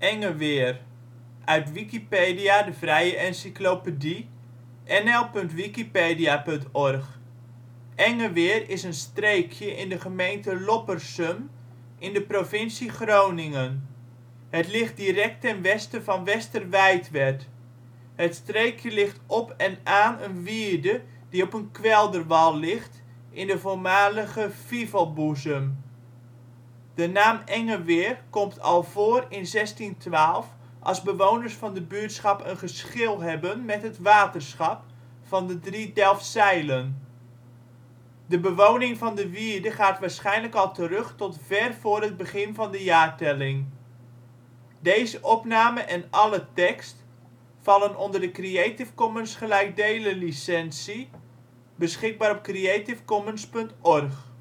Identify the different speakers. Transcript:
Speaker 1: Engeweer, uit Wikipedia, de vrije encyclopedie. 52° 'n, 5° 59 ' OL Engeweer is een streekje in de gemeente Loppersum in de provincie Groningen. Het ligt direct ten westen van Westerwijtwerd. Het streekje ligt op en aan een wierde die op een kwelderwal ligt in de voormalige Fivelboezem. De naam Engeweer komt al voor in 1612 als bewoners van de buurtschap een geschil hebben met het waterschap van de Drie Delfzijlen. De bewoning van de wierde gaat waarschijnlijk al terug tot ver voor het begin van de jaartelling. Plaatsen in de gemeente Loppersum Dorpen: Benschop · Cabauw · Jaarsveld · Loppersum · Velddrift · Eckersweijer · Westervoort · Majorstuen · Folsum Farmsum Engeweer Buurtschappen: Bakkerom (deels) · Balktil · De Haar · Hamrik · De Jammer · Keuningswijk · De Linde ·' t Malijk · Trimunt · Willemstad · Zethuis Groningen: Steden en dorpen in Gelderland Nederland: Provincies · Gemeenten 52° 11 ' NB, 5° 38 ' OL Portaal Nederland Beschikbaar op creative commons.org